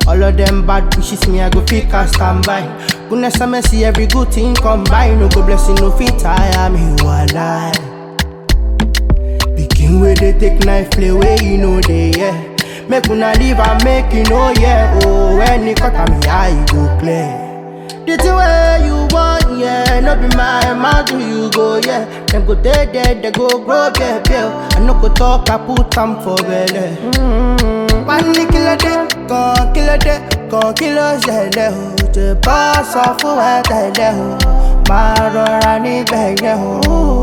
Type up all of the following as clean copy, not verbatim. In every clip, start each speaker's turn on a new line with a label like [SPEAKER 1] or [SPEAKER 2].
[SPEAKER 1] All of them bad wishes me, I go fake and stand by. Goodness and mercy, every good thing combine. No go blessing, no fit tire me, walai. Begin where they take knife play where you know they, yeah. Make una live and make you know, yeah. Oh, when you cut on me, I go clear. The thing where you want, yeah. No be my mouth, do you go, yeah. Them go dead, they go grow, yeah, yeah. I no go talk, I put them for belly. One kill a day, gon' kill a day, gon' kill a jelly. The boss of who the leho. Maro ni bege ho.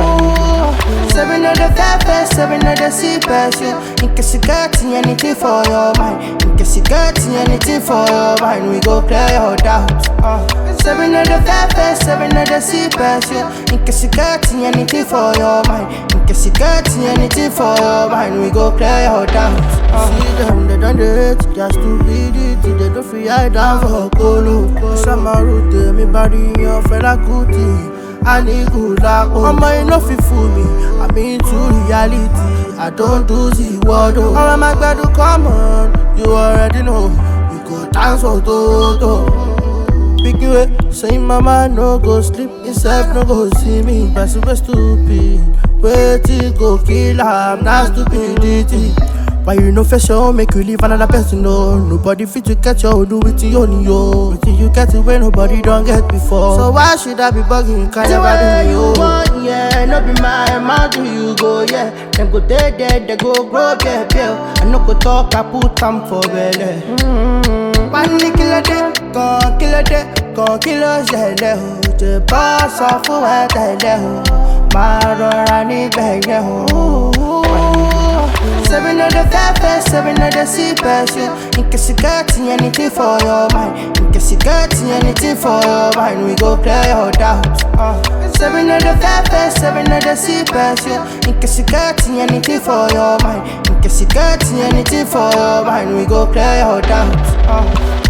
[SPEAKER 1] 7 of the fair, 7 of the sea person. In case you got anything for your mind, in case you got anything for your mind, we go clear your doubts. 7 of the fair, 7 of the sea person. In case you got anything for your mind, in case you got anything for your mind, we go clear your doubts. See them, they done it, just stupidity. They don't free I down for Kolo. Summer route, me body your fella cootie. I need good luck, oh my enough fool me. I'm into reality, I don't do the word. Oh, I'm a glad to come on, you already know. You go dance for Toto. Pick you up, say mama no go sleep, yourself no go see me. But super stupid, wait till go kill her, not stupidity. Why you no fashion, make you leave another person, no. Nobody fit to catch you, do it to you only yo. Until you get it when nobody don't get before. So why should I be bugging, you can't never do me, yo. Want, yeah, no be my mouth, do you go, yeah. Them go dead, they go grow, yeah, yeah. I no go talk, I put them for belly. One kill a day, gon' kill a day, gon' kill a jelly. The boss of who the leho. Maro ni bege ho. 7 of the fair, 7 of the sea person. In case you got anything for your mind, in case you got anything for your mind, we go clear your doubts. 7 of the fair, 7 of the sea person. In case you got anything for your mind, in case you got anything for your mind, we go clear your doubts.